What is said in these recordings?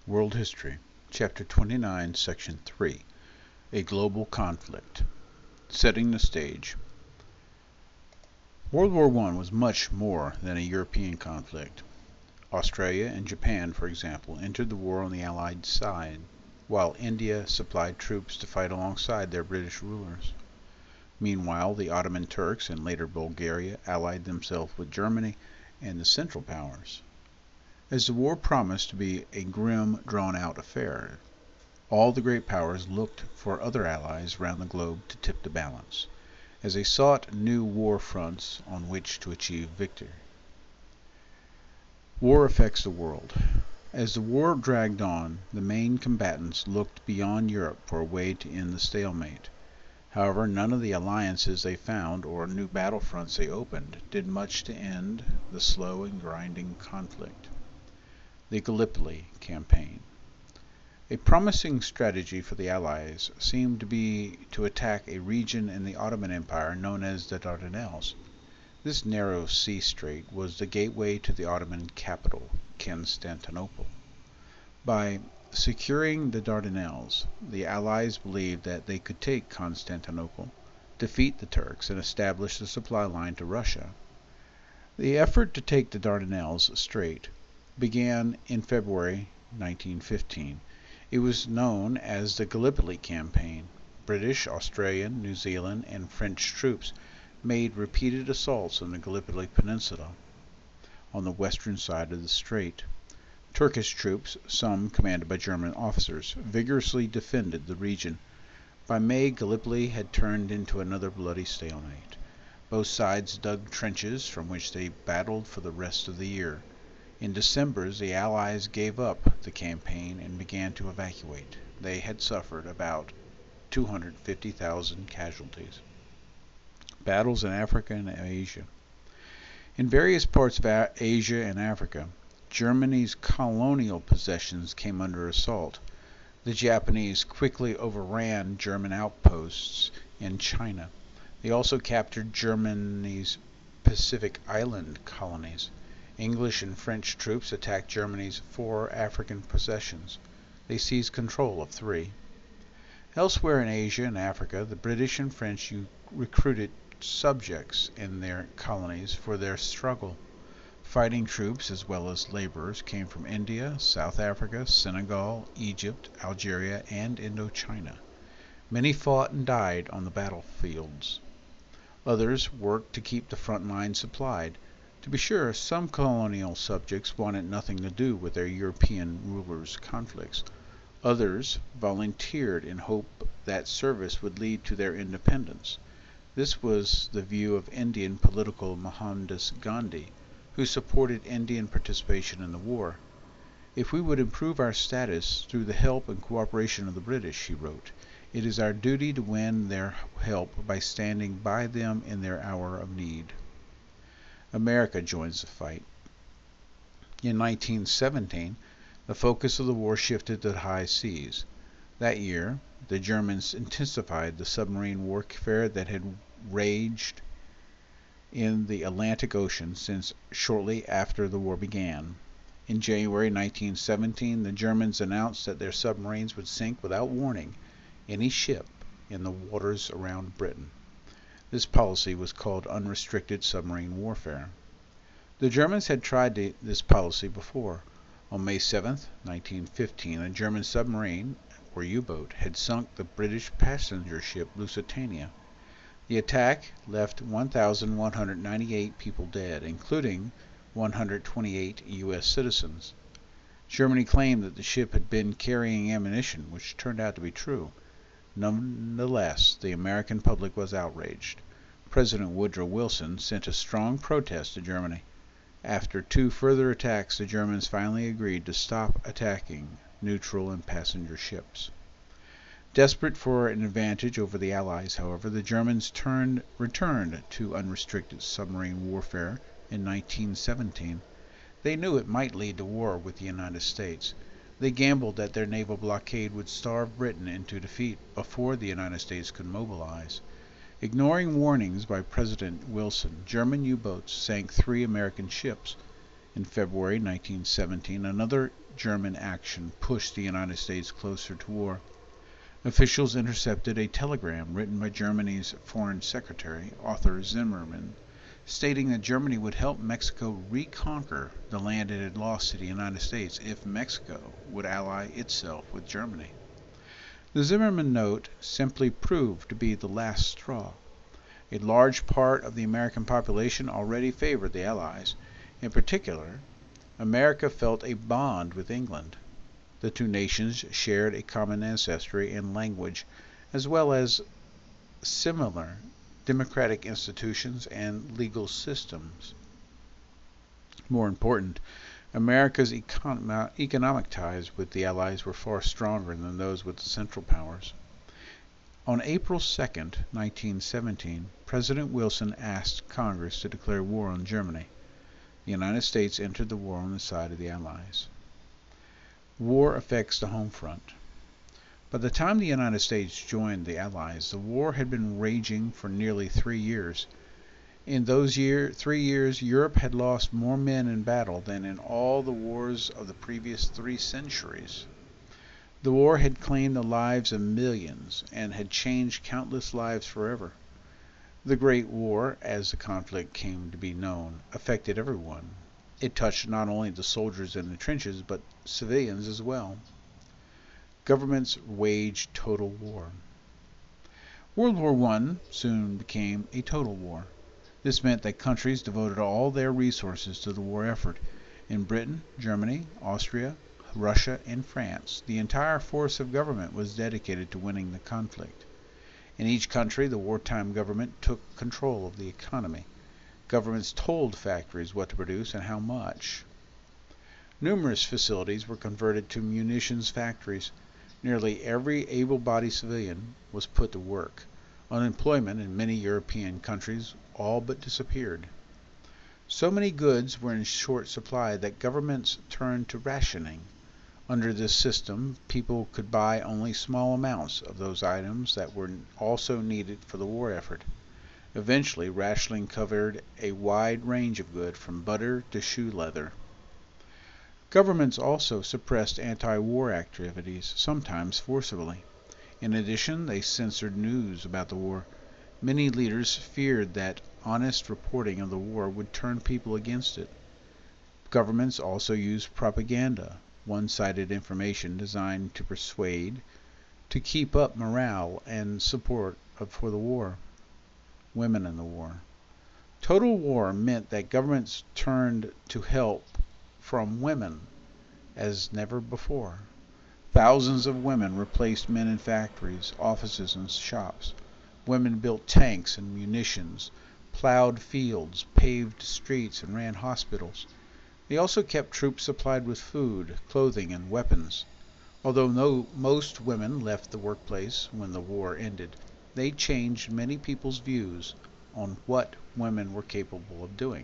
World History, Chapter 29, Section 3, A Global Conflict. Setting the Stage. World War I was much more than a European conflict. Australia and Japan, for example, entered the war on the Allied side, while India supplied troops to fight alongside their British rulers. Meanwhile, the Ottoman Turks and later Bulgaria allied themselves with Germany and the Central Powers. As the war promised to be a grim, drawn-out affair, all the great powers looked for other allies round the globe to tip the balance, as they sought new war fronts on which to achieve victory. War affects the world. As the war dragged on, the main combatants looked beyond Europe for a way to end the stalemate. However, none of the alliances they found or new battlefronts they opened did much to end the slow and grinding conflict. The Gallipoli Campaign. A promising strategy for the Allies seemed to be to attack a region in the Ottoman Empire known as the Dardanelles. This narrow sea strait was the gateway to the Ottoman capital, Constantinople. By securing the Dardanelles, the Allies believed that they could take Constantinople, defeat the Turks, and establish the supply line to Russia. The effort to take the Dardanelles Strait began in February 1915. It was known as the Gallipoli Campaign. British, Australian, New Zealand, and French troops made repeated assaults on the Gallipoli Peninsula on the western side of the strait. Turkish troops, some commanded by German officers, vigorously defended the region. By May, Gallipoli had turned into another bloody stalemate. Both sides dug trenches from which they battled for the rest of the year. In December, the Allies gave up the campaign and began to evacuate. They had suffered about 250,000 casualties. Battles in Africa and Asia. In various parts of Asia and Africa, Germany's colonial possessions came under assault. The Japanese quickly overran German outposts in China. They also captured Germany's Pacific Island colonies. English and French troops attacked Germany's 4 African possessions. They seized control of 3. Elsewhere in Asia and Africa, the British and French recruited subjects in their colonies for their struggle. Fighting troops as well as laborers came from India, South Africa, Senegal, Egypt, Algeria, and Indochina. Many fought and died on the battlefields. Others worked to keep the front lines supplied. To be sure, some colonial subjects wanted nothing to do with their European rulers' conflicts. Others volunteered in hope that service would lead to their independence. This was the view of Indian political Mohandas Gandhi, who supported Indian participation in the war. "If we would improve our status through the help and cooperation of the British," he wrote, "it is our duty to win their help by standing by them in their hour of need." America joins the fight. In 1917, the focus of the war shifted to the high seas. That year, the Germans intensified the submarine warfare that had raged in the Atlantic Ocean since shortly after the war began. In January 1917, the Germans announced that their submarines would sink without warning any ship in the waters around Britain. This policy was called unrestricted submarine warfare. The Germans had tried this policy before. On May 7, 1915, a German submarine, or U-boat, had sunk the British passenger ship Lusitania. The attack left 1,198 people dead, including 128 U.S. citizens. Germany claimed that the ship had been carrying ammunition, which turned out to be true. Nonetheless, the American public was outraged. President Woodrow Wilson sent a strong protest to Germany. After 2 further attacks, the Germans finally agreed to stop attacking neutral and passenger ships. Desperate for an advantage over the Allies, however, the Germans returned to unrestricted submarine warfare in 1917. They knew it might lead to war with the United States. They gambled that their naval blockade would starve Britain into defeat before the United States could mobilize. Ignoring warnings by President Wilson, German U-boats sank 3 American ships. In February 1917, another German action pushed the United States closer to war. Officials intercepted a telegram written by Germany's Foreign Secretary, Otto Zimmermann, stating that Germany would help Mexico reconquer the land it had lost to the United States if Mexico would ally itself with Germany. The Zimmermann note simply proved to be the last straw. A large part of the American population already favored the Allies. In particular, America felt a bond with England. The two nations shared a common ancestry and language, as well as similar democratic institutions and legal systems. More important, America's economic ties with the Allies were far stronger than those with the Central Powers. On April 2, 1917, President Wilson asked Congress to declare war on Germany. The United States entered the war on the side of the Allies. War affects the home front. By the time the United States joined the Allies, the war had been raging for nearly 3 years. In those 3 years, Europe had lost more men in battle than in all the wars of the previous 3 centuries. The war had claimed the lives of millions and had changed countless lives forever. The Great War, as the conflict came to be known, affected everyone. It touched not only the soldiers in the trenches, but civilians as well. Governments waged total war. World War I soon became a total war. This meant that countries devoted all their resources to the war effort. In Britain, Germany, Austria, Russia, and France, the entire force of government was dedicated to winning the conflict. In each country, the wartime government took control of the economy. Governments told factories what to produce and how much. Numerous facilities were converted to munitions factories. Nearly every able-bodied civilian was put to work. Unemployment in many European countries all but disappeared. So many goods were in short supply that governments turned to rationing. Under this system, people could buy only small amounts of those items that were also needed for the war effort. Eventually, rationing covered a wide range of goods from butter to shoe leather. Governments also suppressed anti-war activities, sometimes forcibly. In addition, they censored news about the war. Many leaders feared that honest reporting of the war would turn people against it. Governments also used propaganda, one-sided information designed to persuade, to keep up morale and support for the war. Women in the war. Total war meant that governments turned to help from women as never before. Thousands of women replaced men in factories, offices, and shops. Women built tanks and munitions, plowed fields, paved streets, and ran hospitals. They also kept troops supplied with food, clothing, and weapons. Although most women left the workplace when the war ended, they changed many people's views on what women were capable of doing.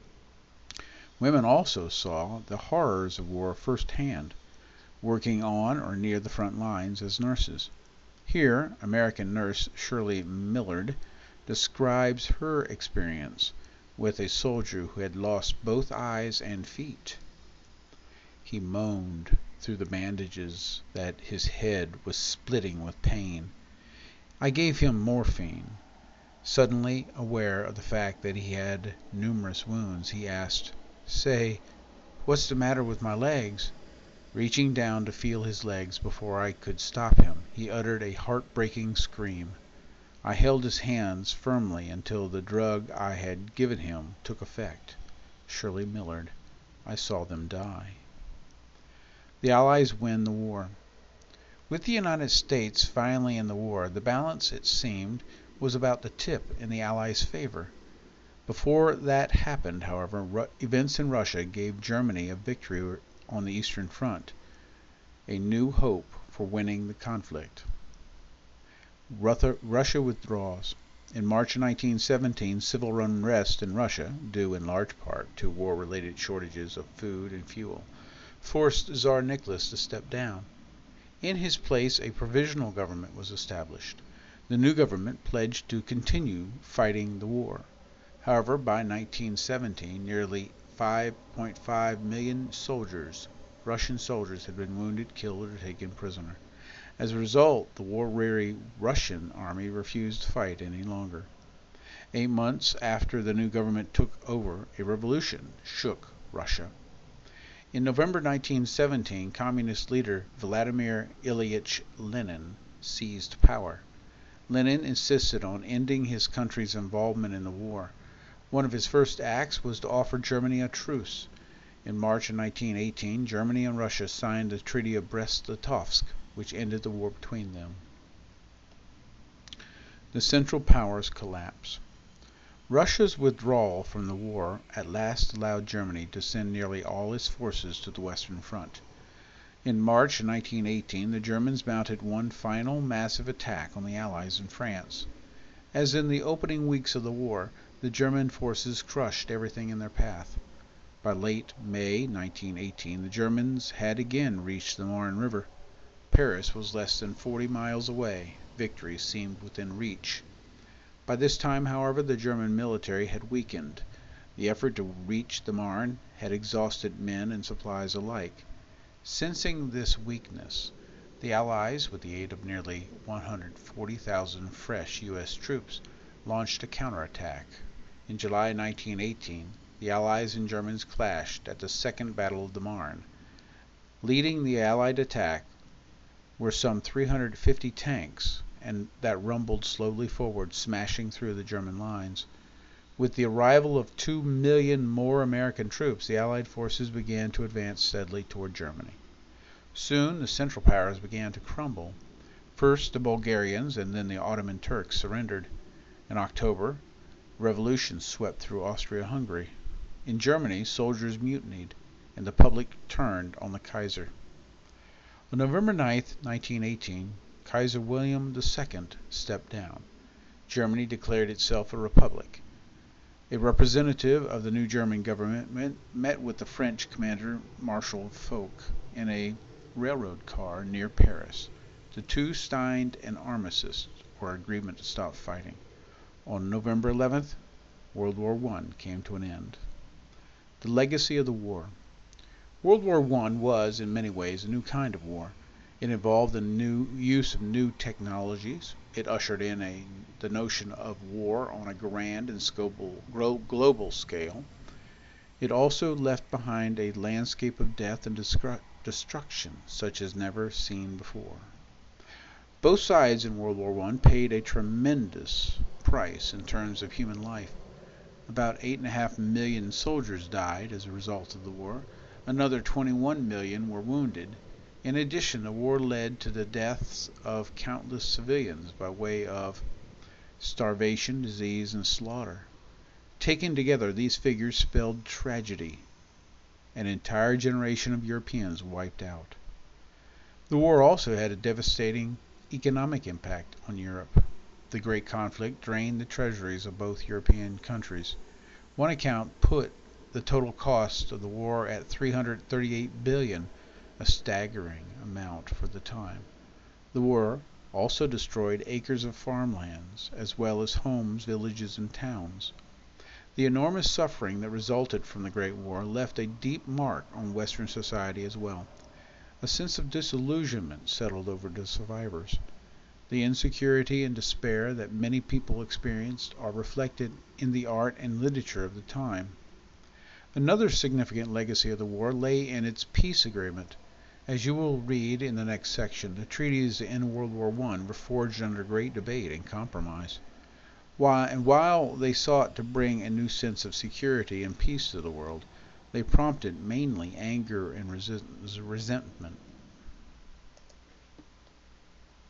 Women also saw the horrors of war firsthand, working on or near the front lines as nurses. Here, American nurse Shirley Millard describes her experience with a soldier who had lost both eyes and feet. He moaned through the bandages that his head was splitting with pain. I gave him morphine. Suddenly aware of the fact that he had numerous wounds, he asked, "Say, what's the matter with my legs?" Reaching down to feel his legs before I could stop him, he uttered a heartbreaking scream. I held his hands firmly until the drug I had given him took effect. Shirley Millard. I saw them die. The Allies win the war. With the United States finally in the war, the balance, it seemed, was about to tip in the Allies' favor. Before that happened, however, events in Russia gave Germany a victory on the Eastern Front, a new hope for winning the conflict. Russia withdraws. In March 1917, civil unrest in Russia, due in large part to war-related shortages of food and fuel, forced Tsar Nicholas to step down. In his place, a provisional government was established. The new government pledged to continue fighting the war. However, by 1917, nearly 5.5 million soldiers, Russian soldiers had been wounded, killed, or taken prisoner. As a result, the war-weary Russian army refused to fight any longer. 8 months after the new government took over, a revolution shook Russia. In November 1917, communist leader Vladimir Ilyich Lenin seized power. Lenin insisted on ending his country's involvement in the war. One of his first acts was to offer Germany a truce. In March of 1918, Germany and Russia signed the Treaty of Brest-Litovsk, which ended the war between them. The Central Powers collapse. Russia's withdrawal from the war at last allowed Germany to send nearly all its forces to the Western Front. In March 1918, the Germans mounted one final massive attack on the Allies in France. As in the opening weeks of the war, the German forces crushed everything in their path. By late May 1918, the Germans had again reached the Marne River. Paris was less than 40 miles away. Victory seemed within reach. By this time, however, the German military had weakened. The effort to reach the Marne had exhausted men and supplies alike. Sensing this weakness, the Allies, with the aid of nearly 140,000 fresh U.S. troops, launched a counterattack. In July 1918, the Allies and Germans clashed at the Second Battle of the Marne. Leading the Allied attack were some 350 tanks, and that rumbled slowly forward, smashing through the German lines. With the arrival of 2 million more American troops, the Allied forces began to advance steadily toward Germany. Soon the Central Powers began to crumble. First the Bulgarians and then the Ottoman Turks surrendered. In October, revolution swept through Austria-Hungary. In Germany, soldiers mutinied, and the public turned on the Kaiser. On November 9, 1918, Kaiser William II stepped down. Germany declared itself a republic. A representative of the new German government met with the French commander Marshal Foch in a railroad car near Paris. The two signed an armistice, or agreement to stop fighting. On November 11th, World War I came to an end. The legacy of the war. World War I was, in many ways, a new kind of war. It involved the use of new technologies. It ushered in the notion of war on a grand and global scale. It also left behind a landscape of death and destruction such as never seen before. Both sides in World War I paid a tremendous price in terms of human life. About 8.5 million soldiers died as a result of the war. Another 21 million were wounded. In addition, the war led to the deaths of countless civilians by way of starvation, disease, and slaughter. Taken together, these figures spelled tragedy. An entire generation of Europeans wiped out. The war also had a devastating economic impact on Europe. The Great Conflict drained the treasuries of both European countries. One account put the total cost of the war at $338 billion, a staggering amount for the time. The war also destroyed acres of farmlands, as well as homes, villages, and towns. The enormous suffering that resulted from the Great War left a deep mark on Western society as well. A sense of disillusionment settled over the survivors. The insecurity and despair that many people experienced are reflected in the art and literature of the time. Another significant legacy of the war lay in its peace agreement. As you will read in the next section, the treaties to end World War I were forged under great debate and compromise. While they sought to bring a new sense of security and peace to the world, they prompted mainly anger and resentment.